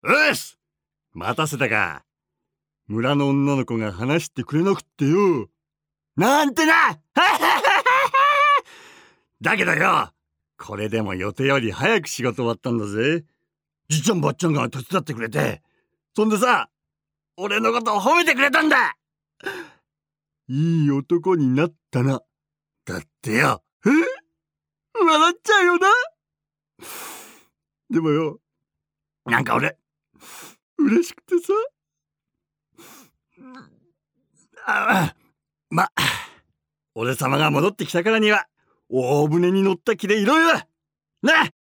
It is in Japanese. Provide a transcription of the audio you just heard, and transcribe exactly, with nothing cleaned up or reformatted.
うっす、待たせたか。村の女の子が話してくれなくってよ。なんてなだけどよ、これでも予定より早く仕事終わったんだぜ。じっちゃんばっちゃんが手伝ってくれて、そんでさ、俺のことを褒めてくれたんだ。いい男になったな。だってよ、え笑っちゃうよな。でもよ、なんか俺嬉しくてさ、あま、俺様が戻ってきたからには大船に乗った気でいろよな。